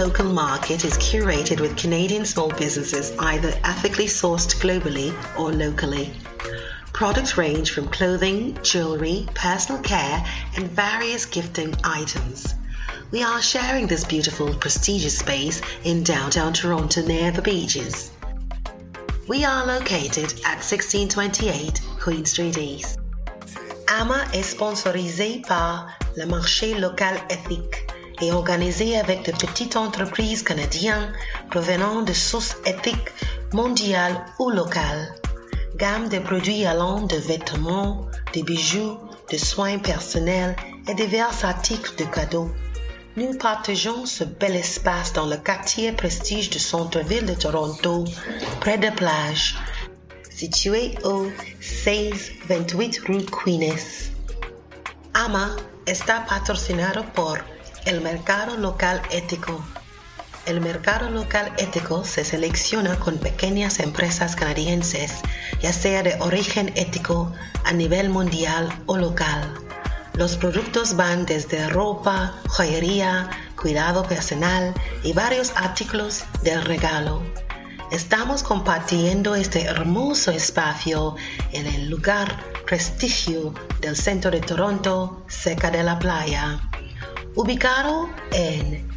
local market is curated with Canadian small businesses either ethically sourced globally or locally. Products range from clothing, jewelry, personal care, and various gifting items. We are sharing this beautiful, prestigious space in downtown Toronto near the beaches. We are located at 1628 Queen Street East. AMA est sponsorisé par le marché local éthique et organisé avec de petites entreprises canadiennes provenant de sources éthiques mondiales ou locales. Gamme de produits allant de vêtements, de bijoux, de soins personnels et divers articles de cadeaux. Nous partageons ce bel espace dans le quartier prestige du centre-ville de Toronto, près de plage, situé au 1628 rue Queen's. AMA está patrocinado por el Mercado Local Ético. El mercado local ético se selecciona con pequeñas empresas canadienses, ya sea de origen ético a nivel mundial o local. Los productos van desde ropa, joyería, cuidado personal y varios artículos de regalo. Estamos compartiendo este hermoso espacio en el lugar prestigio del centro de Toronto, cerca de la playa. Ubicado en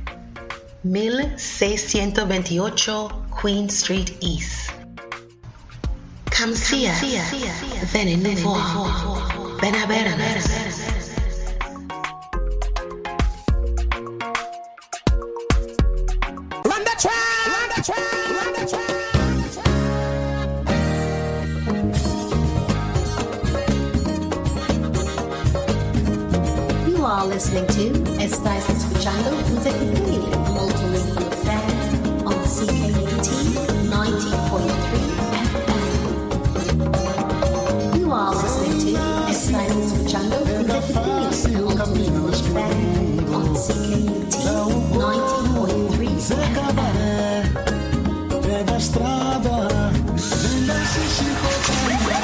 1628 Queen Street East. Come see us, venez nous voir, ven a vernos. Run the track, run the track, run the track. You are listening to Estás escuchando Música Increíble, Multilingual Affair on CKUT 90.3 FM. You are listening to Estás escuchando Música Increíble, Multilingual Affair on CKUT 90.3 FM. Pega a estrada, vem dar xixi, porcaria,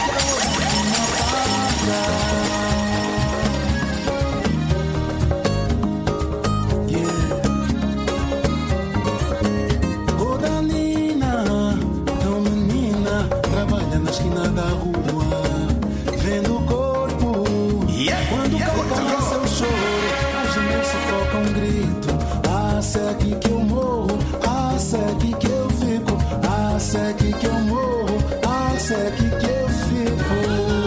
na esquina da rua, vendo o corpo. Quando cai seu choro, a gente sufoca um grito. Ah, se é aqui que eu morro, ah, se é aqui que eu fico, ah, se é aqui que eu morro, ah, se é aqui que eu fico.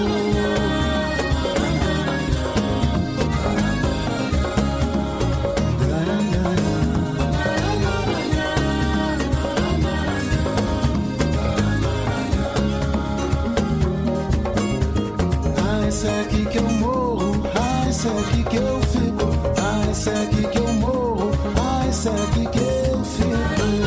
Esse é aqui que eu morro, ah, esse é aqui que eu fico, ah, esse é aqui que eu morro, ah, esse é aqui que eu fico.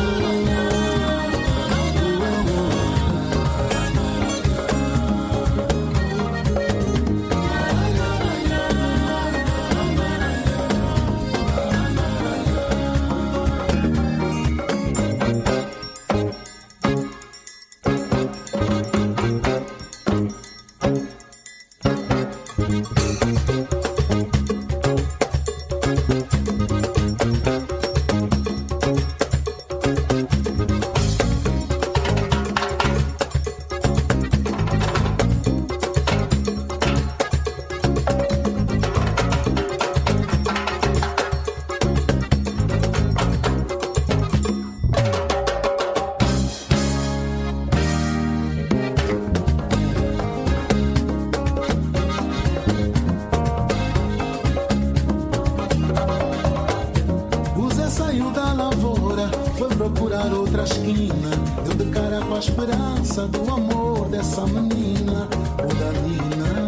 Procurar outra esquina, deu de cara com a esperança do amor dessa menina, o da Nina.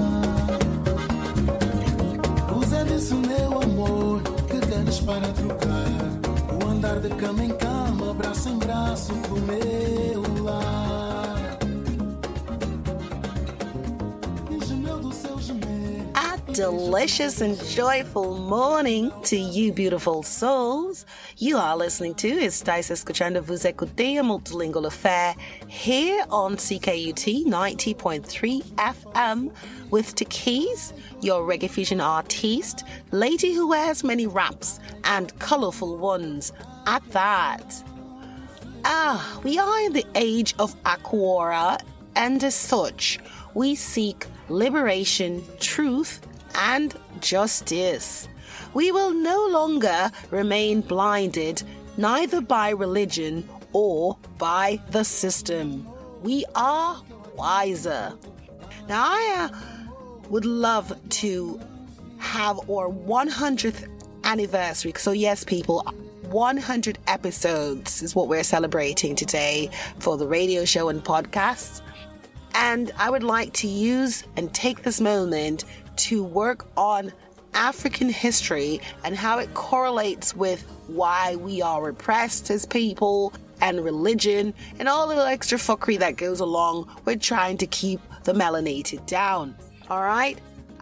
O Zé disse, meu amor, que queres para trocar? O andar de cama em cama, braço em braço pro meu lar. E gemeu do seu gemer. delicious and joyful morning to you beautiful souls. You are listening to Estáis escuchando, vous écoutez Multilingual Affair here on CKUT 90.3 FM with Takis, your reggae fusion artiste, lady who wears many wraps and colourful ones at that. We are in the age of Aquora, and as such, we seek liberation, truth, and justice. We will no longer remain blinded neither by religion or by the system. We are wiser. Now, I would love to have our 100th anniversary. So yes, people, 100 episodes is what we're celebrating today for the radio show and podcast. And I would like to use and take this moment to work on African history and how it correlates with why we are repressed as people and religion and all the extra fuckery that goes along with trying to keep the melanated down. All right?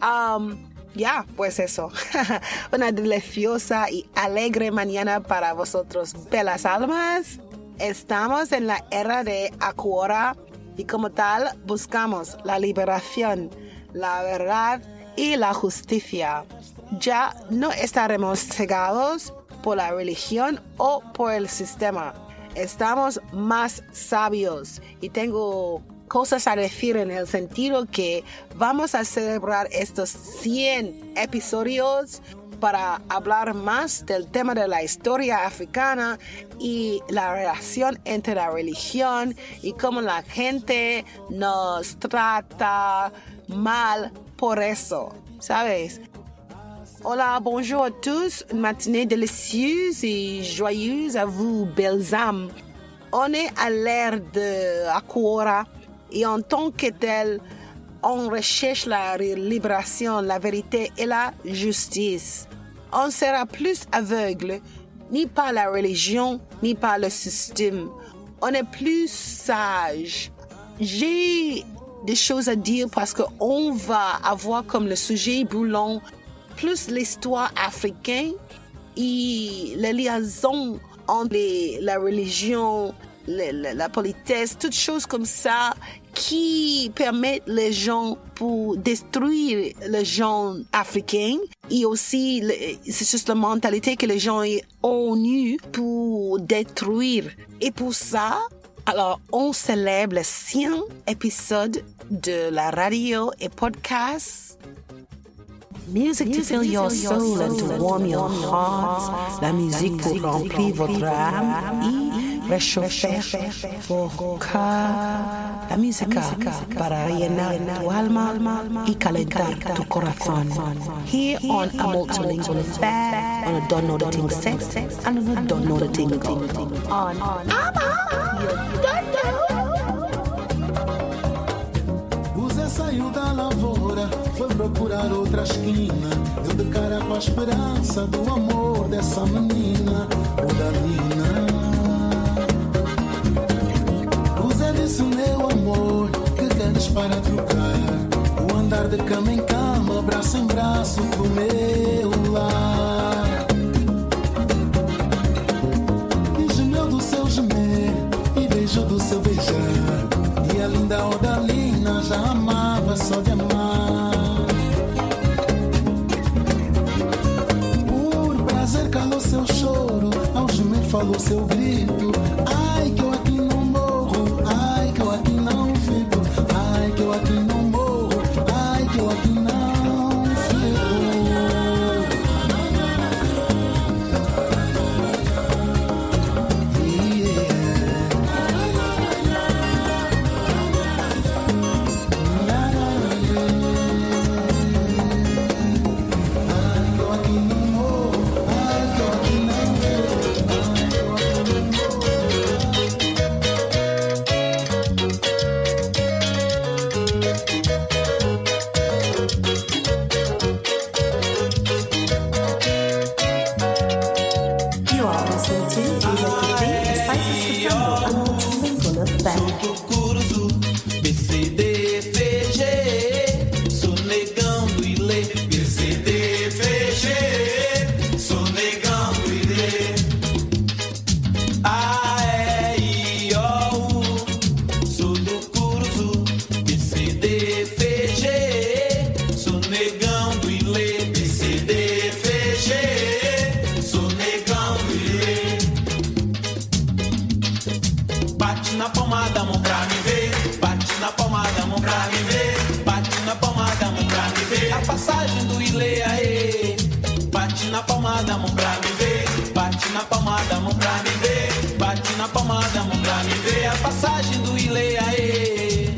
Pues eso. Una deliciosa y alegre mañana para vosotros, belas almas. Estamos en la era de Aquora y como tal buscamos la liberación, la verdad y la justicia. Ya no estaremos cegados por la religión o por el sistema. Estamos más sabios y tengo cosas a decir en el sentido que vamos a celebrar estos 100 episodios para hablar más del tema de la historia africana y la relación entre la religión y cómo la gente nos trata mal por eso, ¿sabes? Hola, bonjour à tous, une matinée délicieuse et joyeuse à vous, belles âmes. On est à l'ère de Aquora. Et en tant que tel, on recherche la libération, la vérité et la justice. On sera plus aveugle, ni par la religion, ni par le système. On est plus sage. J'ai des choses à dire parce qu'on va avoir comme le sujet brûlant plus l'histoire africaine et les liaisons entre la religion, la politesse, toutes choses comme ça qui permettent les gens pour détruire les gens africains et aussi c'est juste la mentalité que les gens ont eue pour détruire. Et pour ça, alors on célèbre les 100 épisodes de la radio et podcast. Music to fill your soul and to warm your heart. La musique pour remplir votre âme et réchauffer vos cœurs. La música para rellenar tu alma y calentar tu corazón. Here on a multilingual affair, on a Don't Know the Thing set and on a Don't Know the Thing go. On José saiu da lavoura, foi procurar outra esquina. Eu de cara com a esperança do amor dessa menina, Odalina. José disse, meu amor, que queres para trocar? O andar de cama em cama, braço em braço pro meu lar. E gemeu do seu gemer e beijou do seu beijar. E a linda Odalina já amava só de amar. Por prazer calou seu choro, ao gemer falou seu grito. Ai que eu aqui não morro, ai que eu aqui não fico. Ai que eu aqui não morro, ai que eu aqui não fico. Bate na palma da mão pra me ver, bate na palma da mão pra me ver, bate na palma da mão pra me ver. A passagem do Ile, aê. Bate na palma da mão pra me ver, bate na palma da mão pra me ver, bate na palma da mão pra me ver. A passagem do Ile, aê.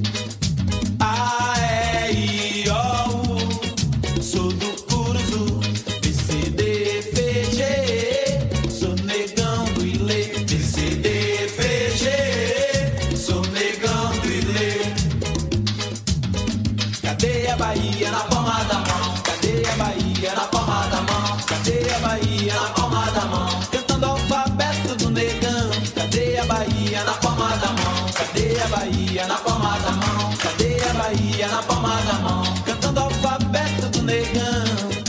A, E, I, O, U. Sou do Curuzu, B, C, D, F, G. Sou negão do Ile, B, C, D, F, G. Sou negão do Ile. Cadê a Bahia na palma da mão? Cadê a Bahia na palma da mão? Cadê a Bahia na palma da mão? Cantando o alfabeto do negão. Cadê a Bahia na palma da mão? Cadê a Bahia na palma da mão? Cadê a Bahia na palma da mão? Cantando o alfabeto do negão.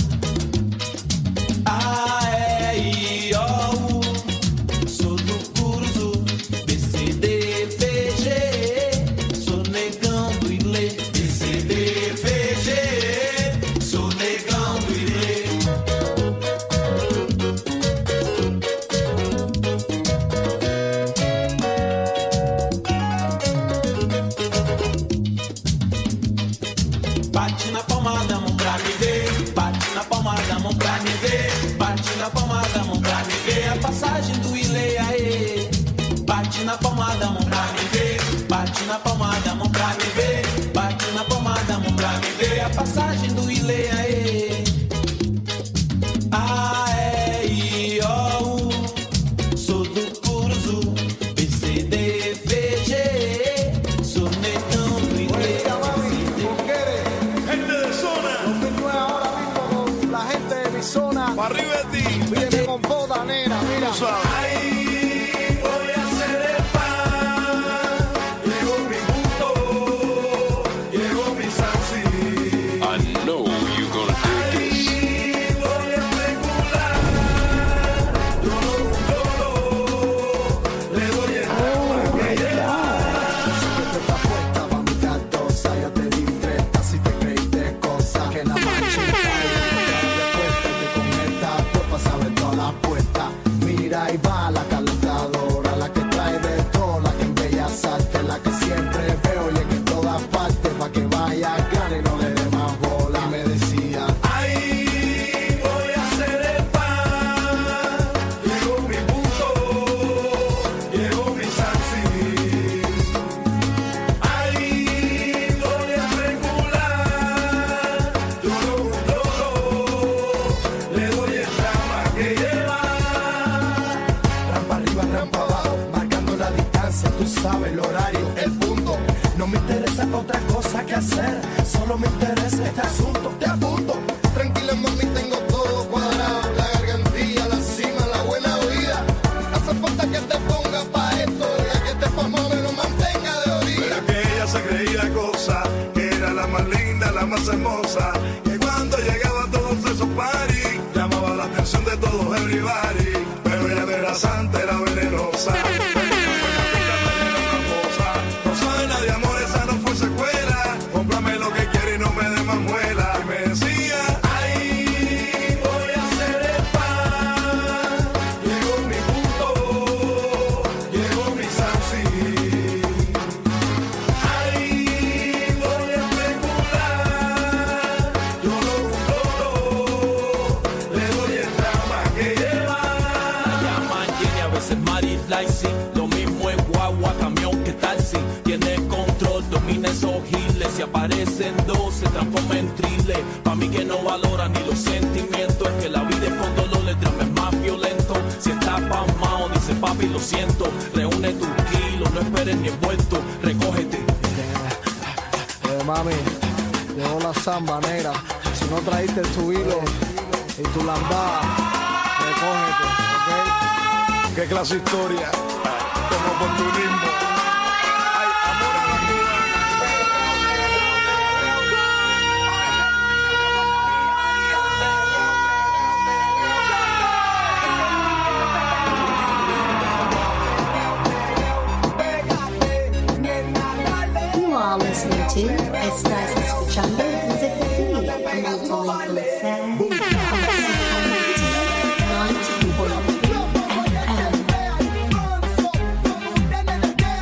A, E, I, O, U. Sou do Curuzu, B, C, D, F, G. Sou negão do Ile, B, C, D, F, G. Sou negão do Ile. Bate na palma da mão pra me ver, bate na palma da mão pra me ver, bate na palma da mão pra me ver. A passagem do Ile, aê. Bate na palma da mão pra me ver, bate na palma da mão pra me ver, bate na palma da mão pra me ver. A passagem do Ile, aê. A, E, I, O, U. Sou do Curuzu, B, C, D, F, G. Sou negão do Ile. Gente de zona, Continúe ahora mismo con la gente de mi zona. para arriba de ti. Pídeme con boda, nena, mira. Tú sabes. Ahí voy a hacer el pan. Llegó mi punto, llegó mi salsi. I know you're gonna do this. Ahí voy a especular. Yo le doy el agua que lleva. Tú estás puesta pa' mi cartosa. Yo te di 30 si te creíste cosas. Que la mancha después te conectas. Pues pa' saber todas las puestas. Mira, ahí va la calentadora, la que trae de todo, la que en Bellas Artes, la que siempre veo y en todas partes, pa' que vaya gane y no le dé más bola. Y me decía, Ahí voy a hacer el pan. Llegó mi punto, llegó mi salsi. Ahí voy a especular. Yo le doy el drama que lleva. rampa arriba, rampa abajo, marcando la distancia, tú sabes el horario, el punto. No me interesa otra cosa que hacer, solo me interesa este asunto, te apunto. Tranquila mami, tengo todo cuadrado, la gargantilla, la cima, la buena vida. Hace falta que te ponga pa' esto, ya que te pa' más me lo mantenga de orilla. Pero que ella se creía cosa, que era la más linda, la más hermosa. Que cuando llegaba a todos esos parties, llamaba la atención de todos everybody. Pero ella de la santa era venenosa. No sabe nada de amor, esa no fue secuela. Cómprame lo que quiere y no me dé más muela. Y me decía, ahí voy a hacer el pan. Llegó mi punto, llegó mi salsi. Ahí voy a especular. Yo le doy el drama que lleva. Llaman Jenny, a veces Mari Lacy. Lo mismo es guagua, camión que taxi. Tiene control, domina esos giles. Si aparecen dos, se transforma en thriller. Pa' mí que no valora ni los sentimientos. Es que la vida es con dolor, el drama es más violento. Si está pasmado, dice papi, lo siento. Reúne tus kilos, no esperes ni envuelto. Recógete. Mami, llegó la samba negra, si no trajiste tu hilo y tu lambada, recógete, ¿ok? Qué clase de historia, como oportunismo. Ay, amor a la You are listening to Estás escuchando ZFI, Multilingual Affair, on CKUT 90.3 FM.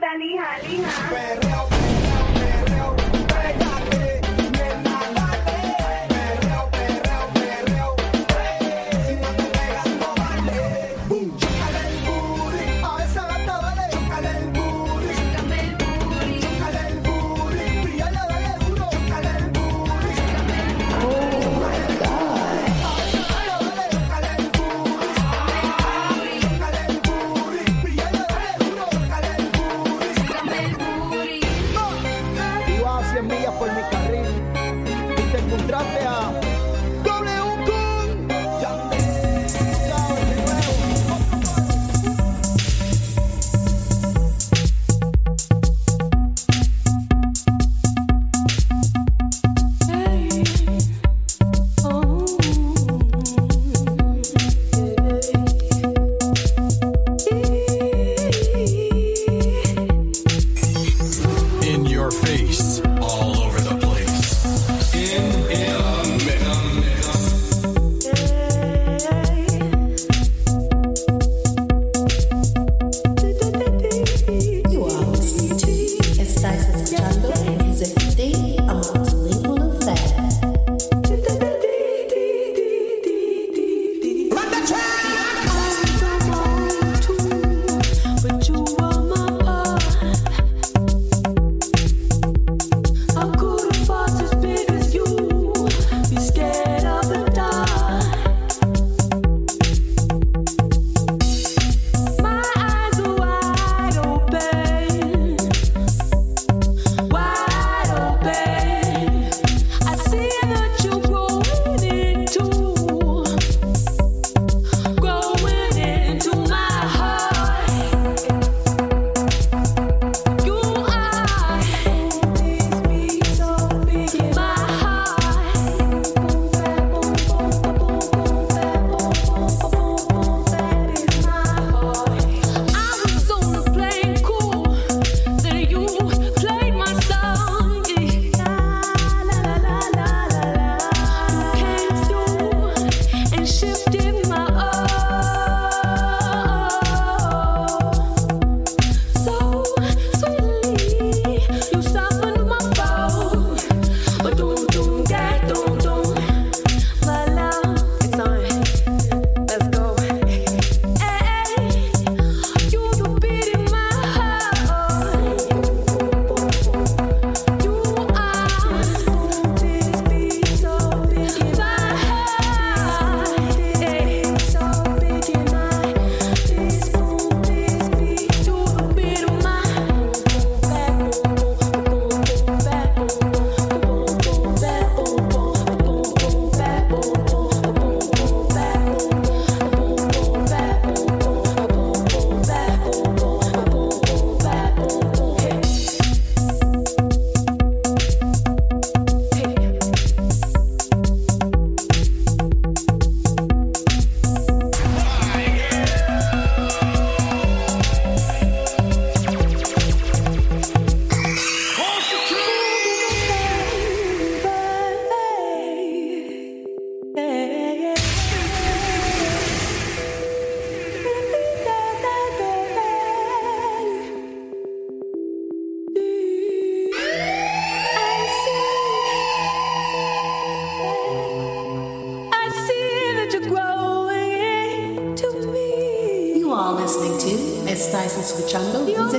Estáis escuchando Music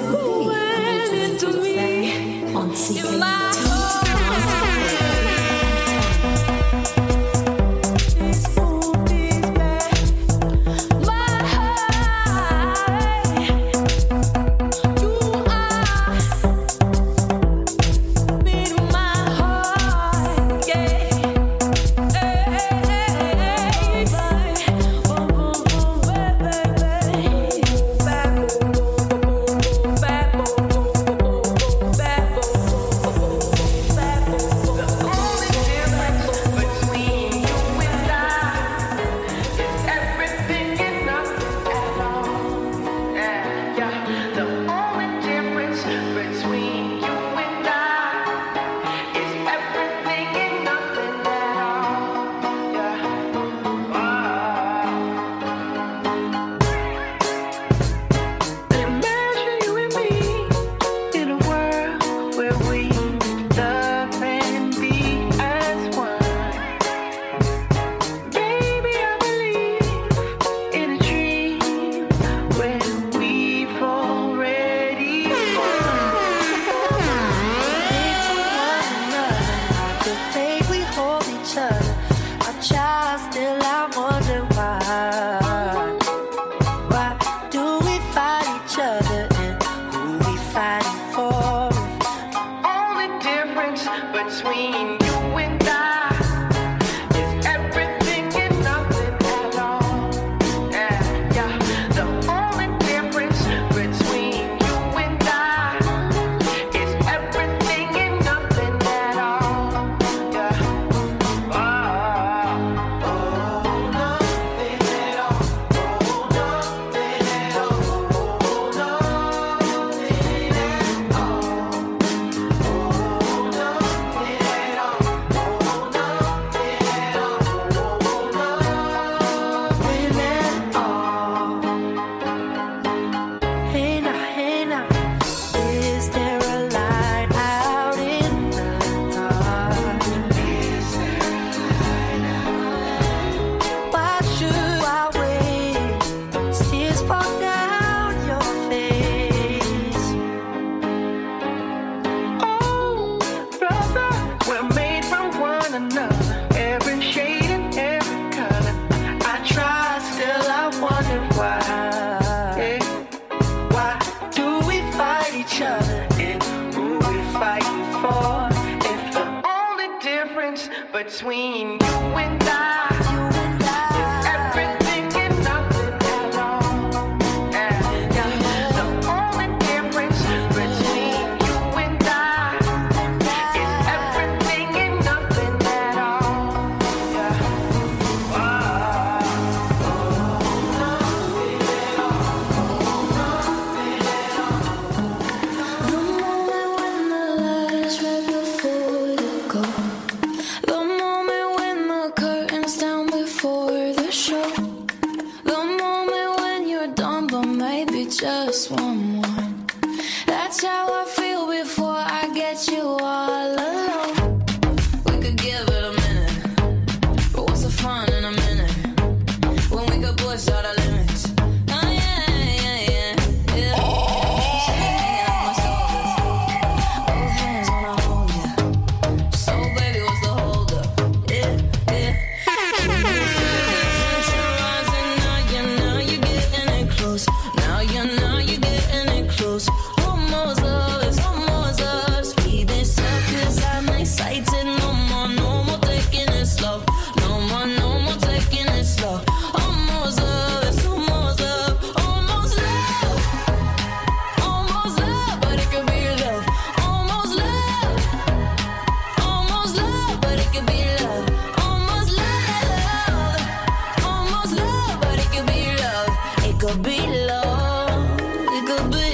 on CKT. between you and I. It's everything and nothing at all. Yeah. The only difference between you and I is everything and nothing at all. Yeah. The moment when the lights right before you go. The moment when the curtain's down before the show. The moment when you're done, but maybe just one more. That's how I feel before I get you all alone. We could give it a minute, but what's the fun in a minute? When we could push all the limits. Oh yeah, yeah, yeah, yeah. Hanging on my shoulders, both hands on a hold ya. So baby, what's the hold up? Yeah, yeah. Can you feel the tension rising? Now you're getting it close. Now you're getting it close. Almost love, it's almost us. Speed this up 'cause I'm excited. No more taking it slow. No more taking it slow. Almost love, it's almost love. Almost love. Almost love, but it could be love. Almost love. Almost love, but it could be love. Almost love. Almost love, but it could be love. It could be love. It could be.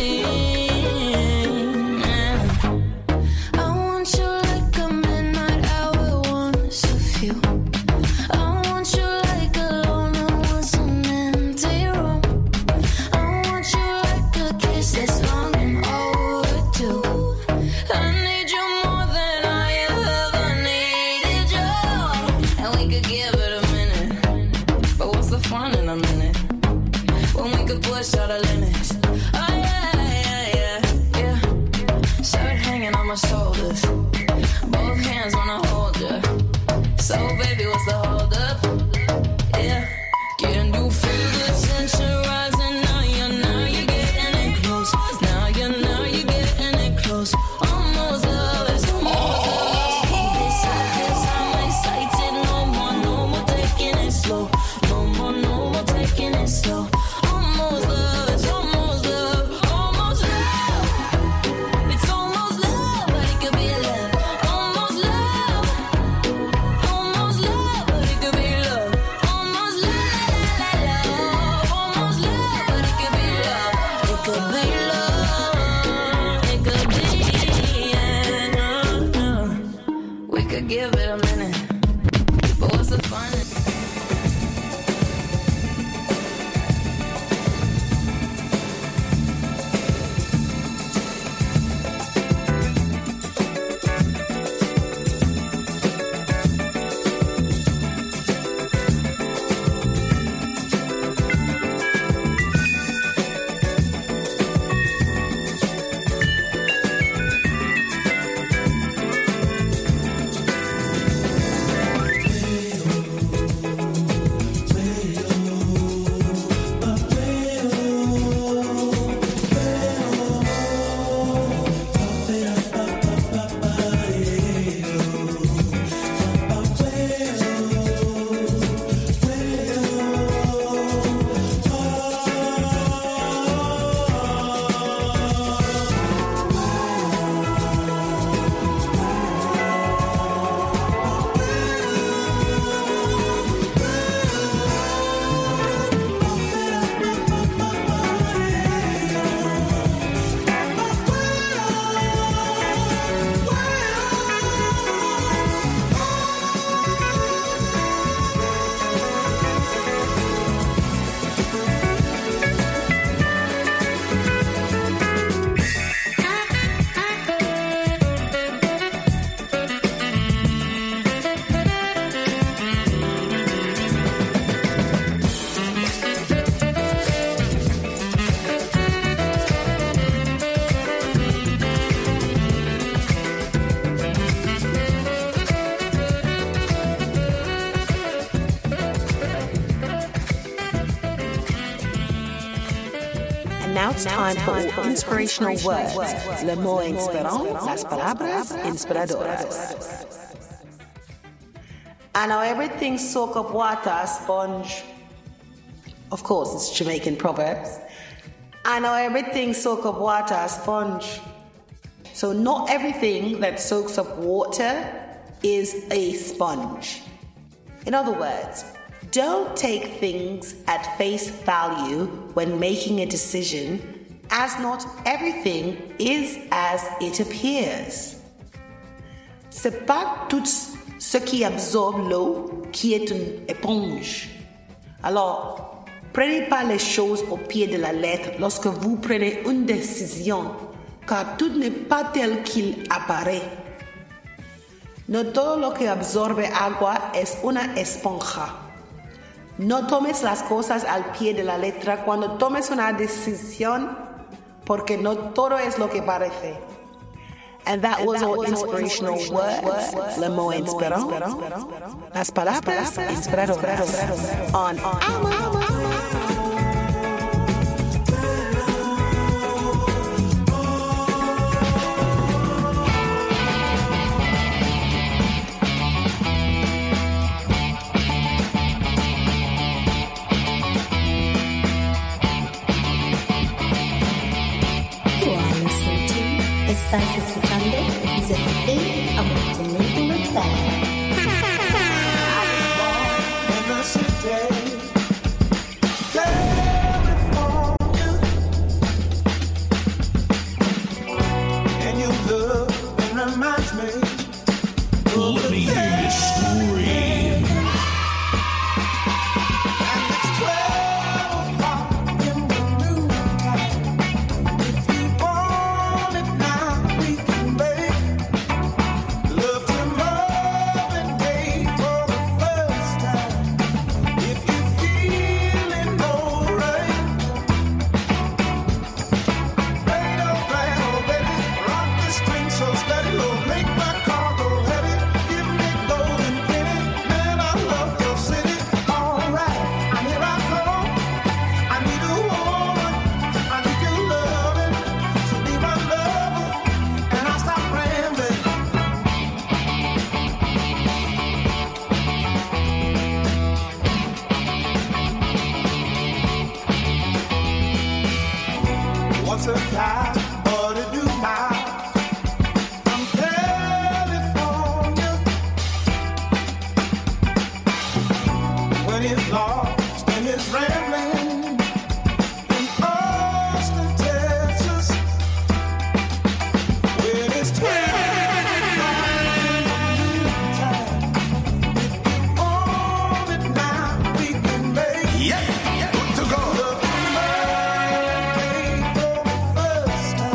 Yeah. I want you like a midnight hour, once a few. I want you like a loner, once an empty room. I want you like a kiss that's long and overdue. I need you more than I ever needed you. And we could give it a minute, but what's the fun in a minute? When we could push all the limits. Oh yeah, yeah, yeah, yeah. Shirt hanging on my shoulders, both hands wanna hold ya. So baby, what's the hold up? Yeah. Can you feel the tension rising? Now you're getting it close. Now you're getting it close. Almost love, it's almost love. Speed this up 'cause I'm excited. No more taking it slow. No more taking it slow. Almost love, it's almost love. Almost love. It's almost love, but it could be love. Almost love. Almost love, but it could be love. Almost love. Almost love, but it could be love. It could be love. It could be, yeah. No. We could give it a minute, but what's the fun? Now it's time for inspirational words. Le mot inspirant, las palabras inspiradoras. I know everything soak up water, a sponge. Of course, it's Jamaican proverbs. I know everything soak up water, a sponge. So not everything that soaks up water is a sponge. In other words, don't take things at face value when making a decision, as not everything is as it appears. C'est pas tout ce qui absorbe l'eau qui est une éponge. Alors, prenez pas les choses au pied de la lettre lorsque vous prenez une décision, car tout n'est pas tel qu'il apparaît. No todo lo que absorbe agua es una esponja. No tomes las cosas al pie de la letra cuando tomes una decisión, porque no todo es lo que parece. And that was our inspirational words. Le mot inspirant. Las palabras inspiradoras. On Alma. Estás escuchando ZFM a Jamaican FM. Let me hear you scream. What's a guy ought to do now? From California, when he's lost in his rambling in Austin, Texas, when it's 12 in the noontime. If you want it now, we can make Yep, good to go. love to love for the first time.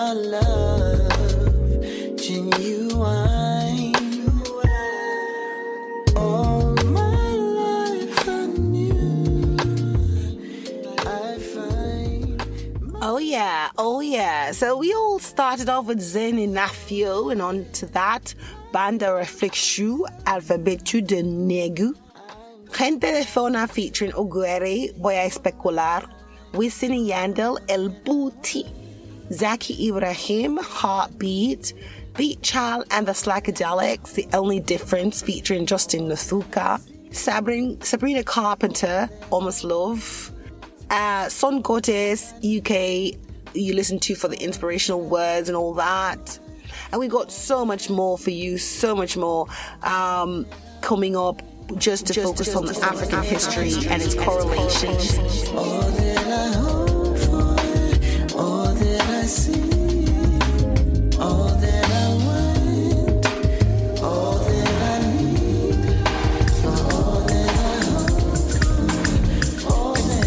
our love genuine. All my life anew, I find. Oh yeah. So we all started off with Zen and Nafio, and on to that, Banda Reflexu, Alfabetu de Negu. Gente de Fauna featuring Oguere, Boya Especular, Wisin y Yandel, El Booty, Zaki Ibrahim, Heartbeat, Beat Child and the Slackadelics, The Only Difference featuring Justin Nathuka, Sabrina Carpenter, Almost Love, Son Cortez, UK, you listen to for the inspirational words and all that. And we got so much more for you, so much more coming up just to focus on the African history and its correlations. All that I hope for, all that I see, all that I want, all that I need, all that I hope for, all that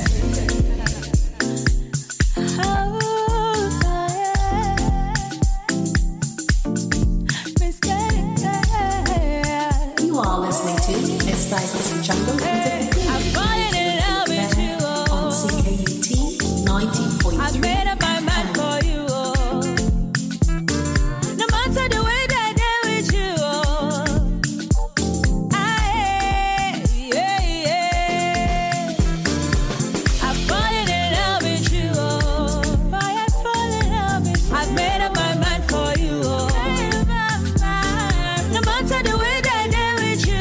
You are listening to Miss Spices and Jungle Music. I'm falling in love with you. On CKUT 90.3. I've made up my mind for you. No matter the way that I did with you. I'm falling in love with you. I'm falling in love with you. I've made up my mind for you. No matter the way that I did with you.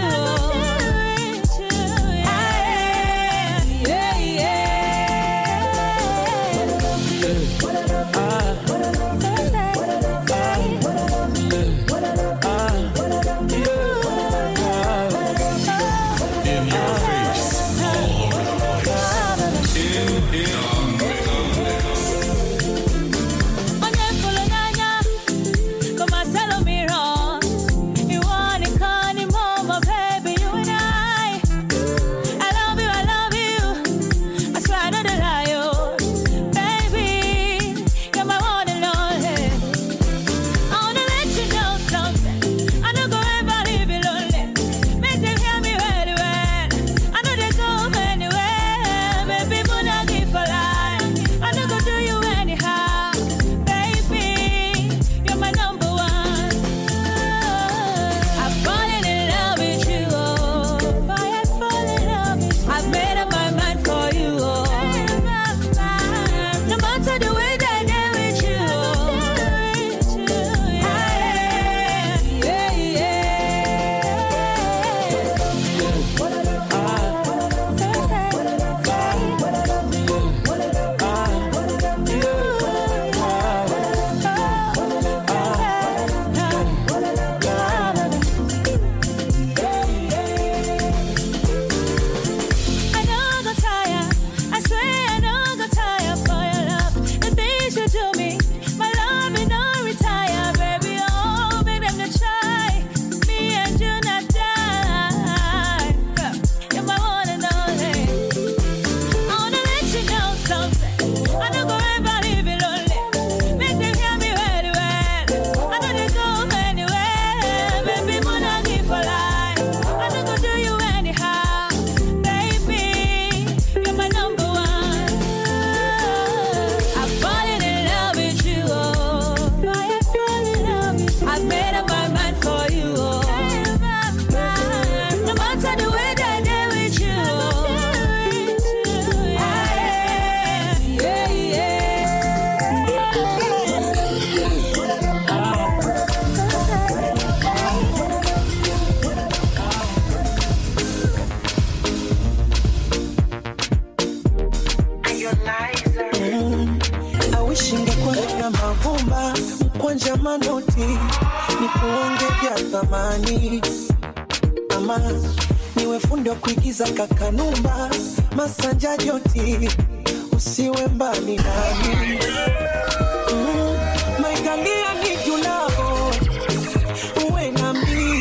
Kwanja manoti ni kuongezea thamani, ama niwe fundi wa kuigiza Kakanumba, Masanja Joti, usiwe mbali nami. Maikalia ni julavo uwe nami,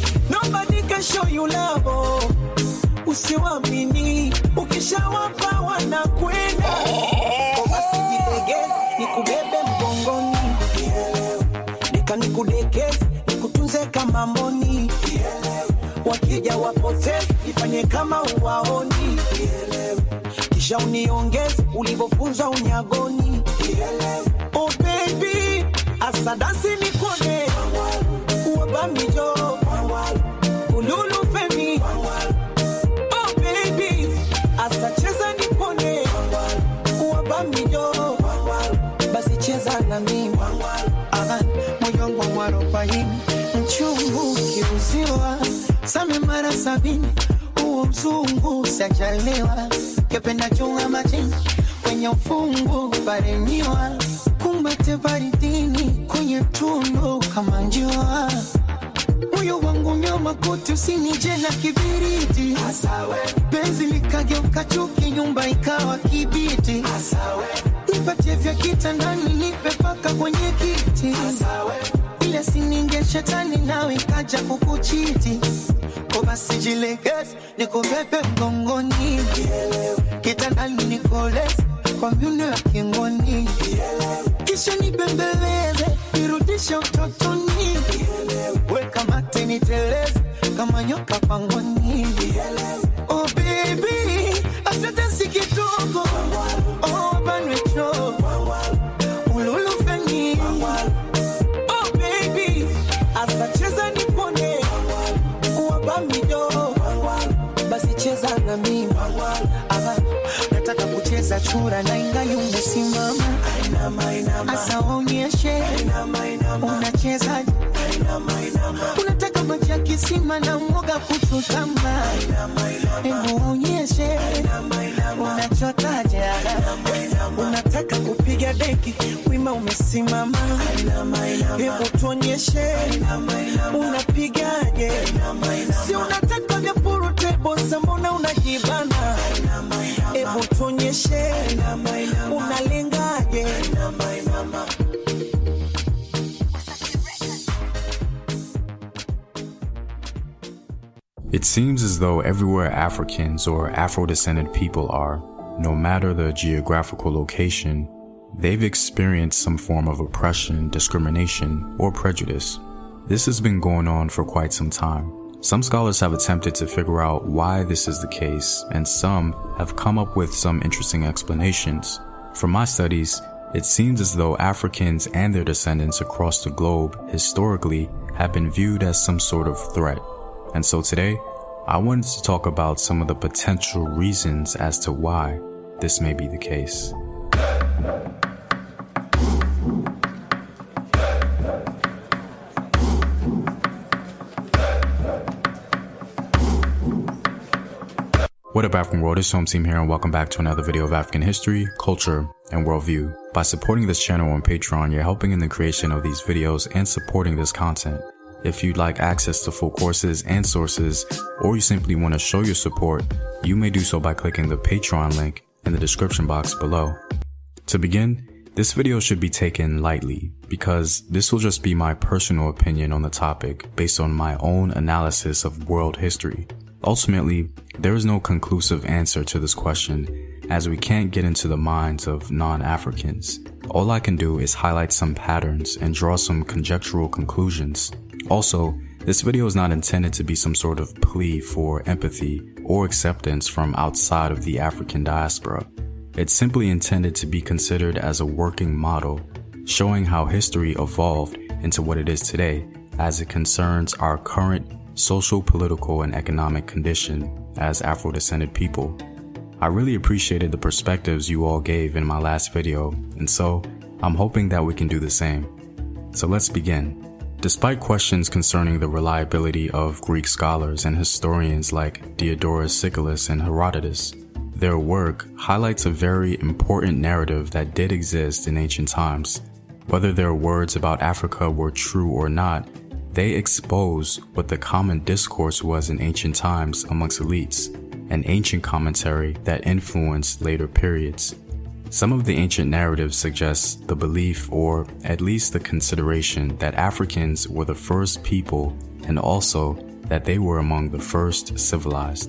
nobody can show you love, usiwamini ukishawapa anakwenda. Basi jilegeze, nikubebe mgongoni. Nika nikudekeze, nikutunze kama mboni. Wakija wapoteze, ifanye kama uwaoni. Kisha uniongeze, ulivyofunzwa unyagoni. Oh baby, asadasi nikone. Uwabamijo, ululu femi. Oh baby, asacheza nikone. Uwabamijo, basi cheza na mimi. Moyo wangu warobaini, mchungu kiuziwa. Same mara 70, huo mzungu sajaliwa. Kependa chunga majini, kwenye ufungu paremiwa. Kumbate baridini, kwenye tundu kama njiwa. Moyo wangu nyoma kuti usinije na kibiriti. Penzi likageuka chuki, nyumba ikawa kibiti. Nipatie vya kitandani, nipe paka kwenye kiti. Ile sininge shetani nawe kaja kukuchiti. Kwa basi jilegeze, nikubebe mgongoni. Kitandani nikoleze, kwa miuno ya kingoni. Kisha nibembeleze, nirudishe utotoni. Weka mate niteleze, kama nyoka pangoni. Oh baby, asante si kidogo. Oh banwecho, ululu feni. Oh baby, asacheza nipone. Uwabamido, basi cheza na mimi. Nataka kucheza chura na ingali umesimama. Asa waonyeshe, unacheza. Unataka maji ya kisima na mwoga kuchutama. Hebu waonyeshe, unachotaje. Unataka kupiga deki, wima umesimama. Hebu tuonyeshe, unapigaje. Si unataka vya puru tebo, mbona unajibana. Hebu tuonyeshe, unalengaje. It seems as though everywhere Africans or Afro-descended people are, no matter the geographical location, they've experienced some form of oppression, discrimination, or prejudice. This has been going on for quite some time. Some scholars have attempted to figure out why this is the case, and some have come up with some interesting explanations. From my studies, it seems as though Africans and their descendants across the globe historically have been viewed as some sort of threat. And so today, I wanted to talk about some of the potential reasons as to why this may be the case. What up, African world? It's Home Team here, and welcome back to another video of African history, culture, and worldview. By supporting this channel on Patreon, you're helping in the creation of these videos and supporting this content. If you'd like access to full courses and sources, or you simply want to show your support, you may do so by clicking the Patreon link in the description box below. To begin, this video should be taken lightly, because this will just be my personal opinion on the topic based on my own analysis of world history. Ultimately, there is no conclusive answer to this question, as we can't get into the minds of non-Africans. All I can do is highlight some patterns and draw some conjectural conclusions. Also, this video is not intended to be some sort of plea for empathy or acceptance from outside of the African diaspora. It's simply intended to be considered as a working model, showing how history evolved into what it is today as it concerns our current social, political, and economic condition as Afro-descended people. I really appreciated the perspectives you all gave in my last video, and so I'm hoping that we can do the same. So let's begin. Despite questions concerning the reliability of Greek scholars and historians like Diodorus Siculus and Herodotus, their work highlights a very important narrative that did exist in ancient times. Whether their words about Africa were true or not, they expose what the common discourse was in ancient times amongst elites, an ancient commentary that influenced later periods. Some of the ancient narratives suggest the belief, or at least the consideration, that Africans were the first people and also that they were among the first civilized.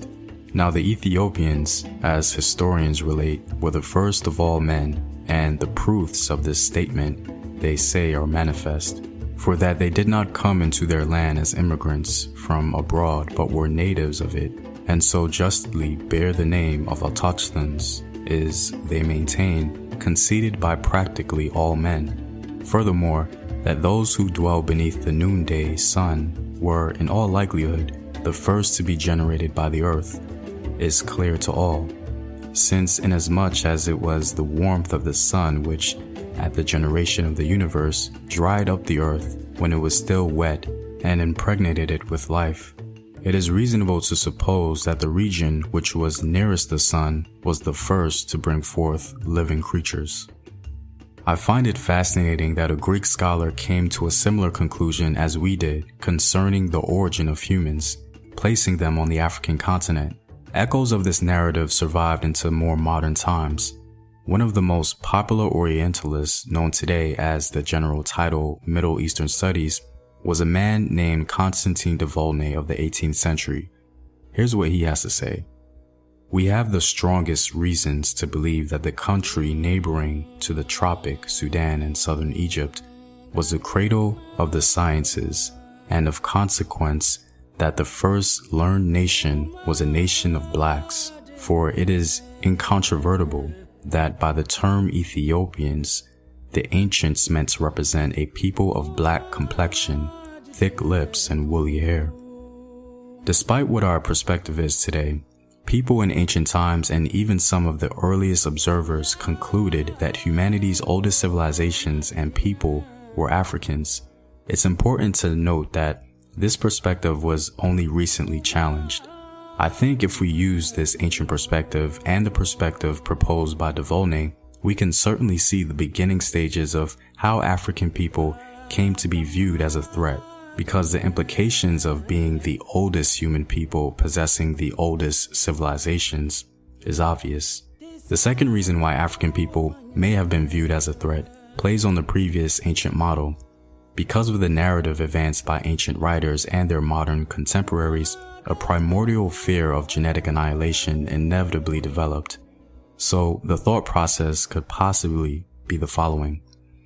Now the Ethiopians, as historians relate, were the first of all men, and the proofs of this statement, they say, are manifest, for that they did not come into their land as immigrants from abroad, but were natives of it, and so justly bear the name of autochthons, is, they maintain, conceded by practically all men. Furthermore, that those who dwell beneath the noonday sun were, in all likelihood, the first to be generated by the earth, is clear to all, since inasmuch as it was the warmth of the sun which, at the generation of the universe, dried up the earth when it was still wet and impregnated it with life, it is reasonable to suppose that the region which was nearest the sun was the first to bring forth living creatures. I find it fascinating that a Greek scholar came to a similar conclusion as we did concerning the origin of humans, placing them on the African continent. Echoes of this narrative survived into more modern times. One of the most popular Orientalists known today as the general title Middle Eastern Studies was a man named Constantine de Volney of the 18th century. Here's what he has to say. We have the strongest reasons to believe that the country neighboring to the tropic, Sudan and southern Egypt, was the cradle of the sciences, and of consequence that the first learned nation was a nation of blacks, for it is incontrovertible that by the term Ethiopians, the ancients meant to represent a people of black complexion, thick lips, and woolly hair. Despite what our perspective is today, people in ancient times and even some of the earliest observers concluded that humanity's oldest civilizations and people were Africans. It's important to note that this perspective was only recently challenged. I think if we use this ancient perspective and the perspective proposed by de Volney, we can certainly see the beginning stages of how African people came to be viewed as a threat, because the implications of being the oldest human people possessing the oldest civilizations is obvious. The second reason why African people may have been viewed as a threat plays on the previous ancient model. Because of the narrative advanced by ancient writers and their modern contemporaries, a primordial fear of genetic annihilation inevitably developed. So the thought process could possibly be the following.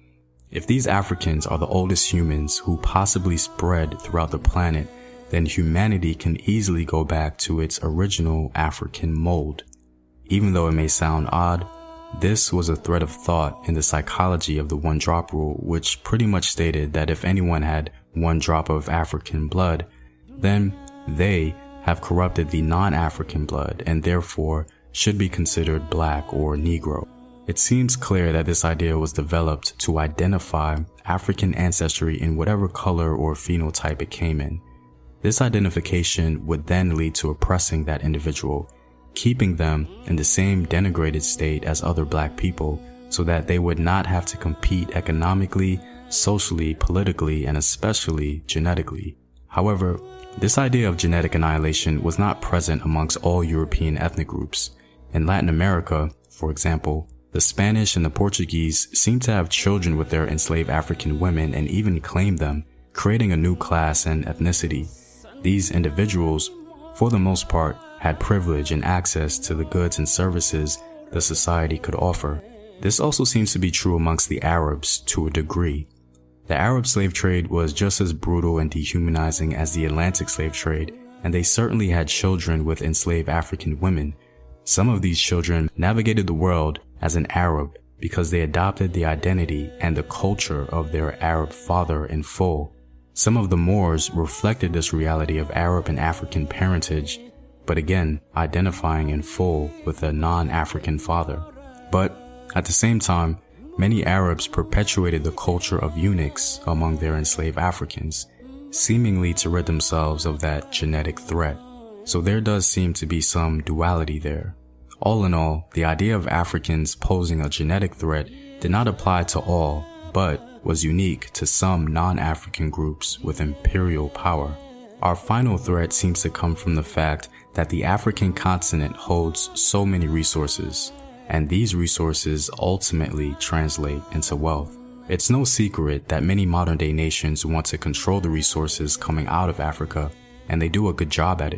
If these Africans are the oldest humans who possibly spread throughout the planet, then humanity can easily go back to its original African mold. Even though it may sound odd, this was a thread of thought in the psychology of the one-drop rule, which pretty much stated that if anyone had one drop of African blood, then they have corrupted the non-African blood and therefore should be considered black or Negro. It seems clear that this idea was developed to identify African ancestry in whatever color or phenotype it came in. This identification would then lead to oppressing that individual, keeping them in the same denigrated state as other black people so that they would not have to compete economically, socially, politically, and especially genetically. However, this idea of genetic annihilation was not present amongst all European ethnic groups. In Latin America, for example, the Spanish and the Portuguese seem to have children with their enslaved African women and even claim them, creating a new class and ethnicity. These individuals, for the most part, had privilege and access to the goods and services the society could offer. This also seems to be true amongst the Arabs to a degree. The Arab slave trade was just as brutal and dehumanizing as the Atlantic slave trade, and they certainly had children with enslaved African women. Some of these children navigated the world as an Arab because they adopted the identity and the culture of their Arab father in full. Some of the Moors reflected this reality of Arab and African parentage, but again, identifying in full with a non-African father. But at the same time, many Arabs perpetuated the culture of eunuchs among their enslaved Africans, seemingly to rid themselves of that genetic threat. So there does seem to be some duality there. All in all, the idea of Africans posing a genetic threat did not apply to all, but was unique to some non-African groups with imperial power. Our final threat seems to come from the fact that the African continent holds so many resources, and these resources ultimately translate into wealth. It's no secret that many modern-day nations want to control the resources coming out of Africa, and they do a good job at it.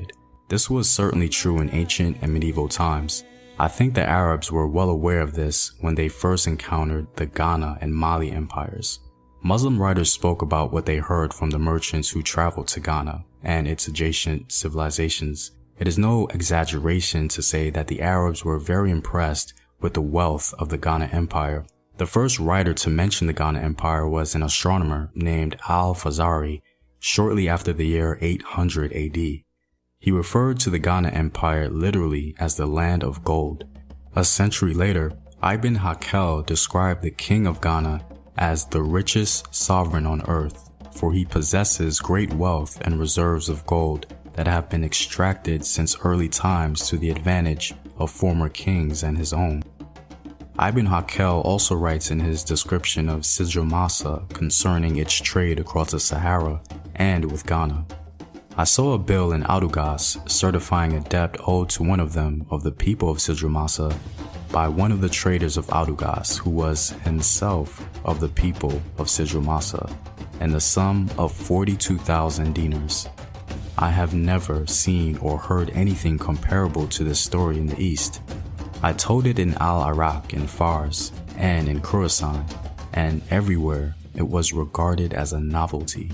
This was certainly true in ancient and medieval times. I think the Arabs were well aware of this when they first encountered the Ghana and Mali empires. Muslim writers spoke about what they heard from the merchants who traveled to Ghana and its adjacent civilizations. It is no exaggeration to say that the Arabs were very impressed with the wealth of the Ghana Empire. The first writer to mention the Ghana Empire was an astronomer named Al-Fazari shortly after the year 800 AD. He referred to the Ghana Empire literally as the land of gold. A century later, Ibn Hakel described the king of Ghana as the richest sovereign on earth, for he possesses great wealth and reserves of gold that have been extracted since early times to the advantage of former kings and his own. Ibn Hakel also writes in his description of Sidra Masa concerning its trade across the Sahara and with Ghana. I saw a bill in Adugas certifying a debt owed to one of them of the people of Sidra Masa by one of the traders of Adugas who was himself of the people of Sidra Masa, and the sum of 42,000 dinars. I have never seen or heard anything comparable to this story in the East. I told it in Al-Iraq, in Fars, and in Khorasan, and everywhere it was regarded as a novelty.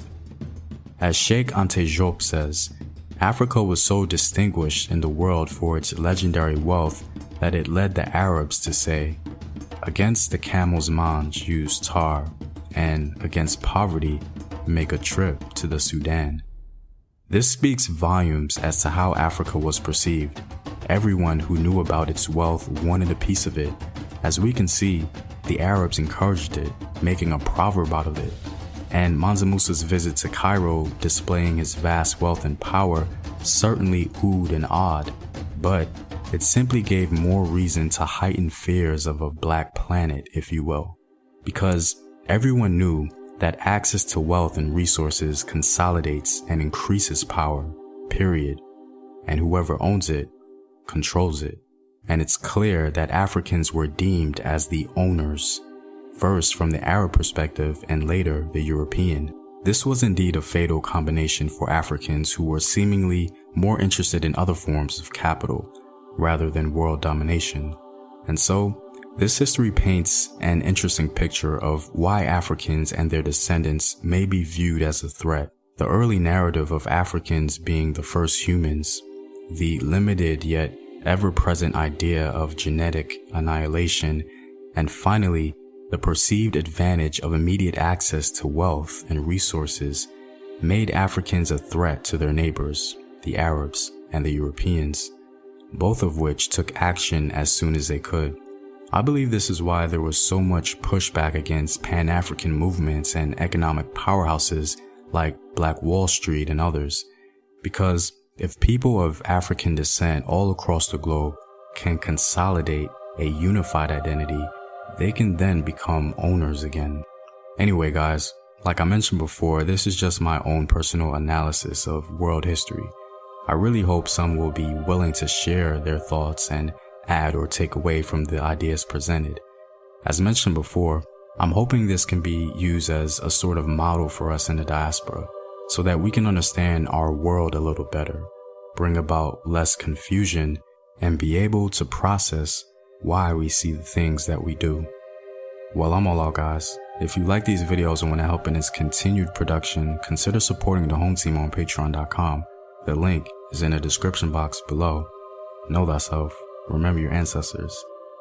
As Sheikh Ante Diop says, Africa was so distinguished in the world for its legendary wealth that it led the Arabs to say, against the camel's mange use tar, and against poverty make a trip to the Sudan. This speaks volumes as to how Africa was perceived. Everyone who knew about its wealth wanted a piece of it. As we can see, the Arabs encouraged it, making a proverb out of it. And Mansa Musa's visit to Cairo, displaying his vast wealth and power, certainly oohed and awed, but it simply gave more reason to heighten fears of a black planet, if you will. Because everyone knew that access to wealth and resources consolidates and increases power, period. And whoever owns it, controls it. And it's clear that Africans were deemed as the owners, first from the Arab perspective and later the European. This was indeed a fatal combination for Africans who were seemingly more interested in other forms of capital rather than world domination. And so, this history paints an interesting picture of why Africans and their descendants may be viewed as a threat. The early narrative of Africans being the first humans, the limited yet ever-present idea of genetic annihilation, and finally, the perceived advantage of immediate access to wealth and resources made Africans a threat to their neighbors, the Arabs and the Europeans, both of which took action as soon as they could. I believe this is why there was so much pushback against Pan-African movements and economic powerhouses like Black Wall Street and others, because if people of African descent all across the globe can consolidate a unified identity, they can then become owners again. Anyway, guys, like I mentioned before, this is just my own personal analysis of world history. I really hope some will be willing to share their thoughts and add or take away from the ideas presented. As mentioned before, I'm hoping this can be used as a sort of model for us in the diaspora, so that we can understand our world a little better, bring about less confusion, and be able to process why we see the things that we do. Well, I'm all out, guys. If you like these videos and want to help in its continued production, consider supporting the home team on patreon.com. The link is in the description box below. Know thyself. Remember your ancestors.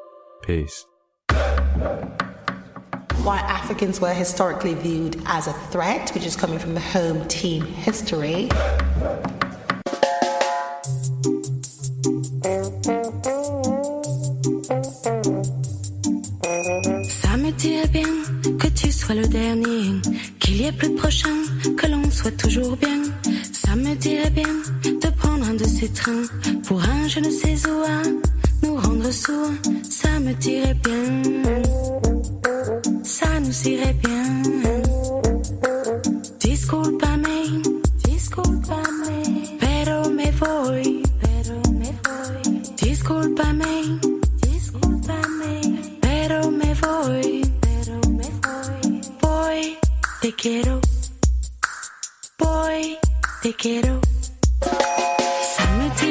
Peace. Why Africans were historically viewed as a threat, which is coming from the home team history. Ça me dirait bien que tu sois le dernier, qu'il y ait plus de prochain, que l'on soit toujours bien. Ça me dirait bien de prendre un de ces trains pour un je ne sais où à nous rendre sourds. Ça me dirait bien, ça nous irait bien. Disculpame, pero me voy, disculpame, pero me voy, boy, te quiero, boy, te quiero. Ça me dit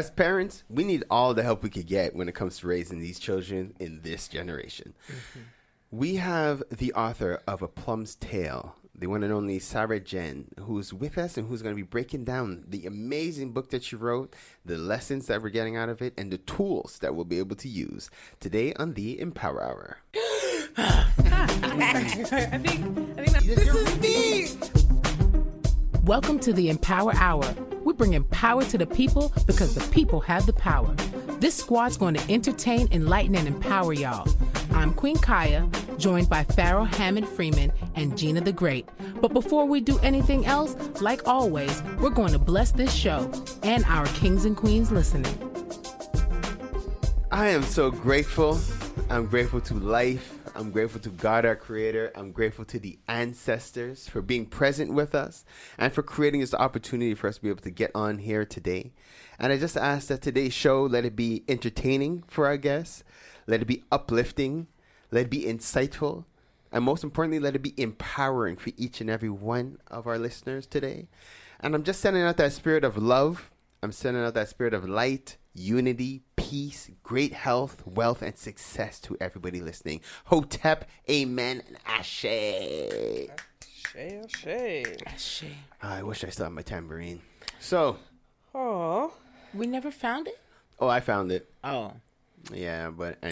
as parents, we need all the help we could get when it comes to raising these children in this generation. We have the author of A Plum's Tale, the one and only Sarah Jen, who's with us and who's going to be breaking down the amazing book that she wrote, the lessons that we're getting out of it, and the tools that we'll be able to use today on the Empower Hour. I think this is me. Welcome to the Empower Hour. We bring power to the people because the people have the power. This squad's going to entertain, enlighten, and empower y'all. I'm Queen Kaya, joined by Pharaoh Hammond Freeman and Gina the Great. But before we do anything else, like always, we're going to bless this show and our kings and queens listening. I am so grateful. I'm grateful to life. I'm grateful to God, our creator. I'm grateful to the ancestors for being present with us and for creating this opportunity for us to be able to get on here today. And I just ask that today's show, let it be entertaining for our guests. Let it be uplifting. Let it be insightful. And most importantly, let it be empowering for each and every one of our listeners today. And I'm just sending out that spirit of love. I'm sending out that spirit of light, unity, peace, great health, wealth, and success to everybody listening. Hotep, amen, and ashe. Ashe. I wish I still had my tambourine. So. Oh. We never found it? Oh, I found it. Oh. Yeah, but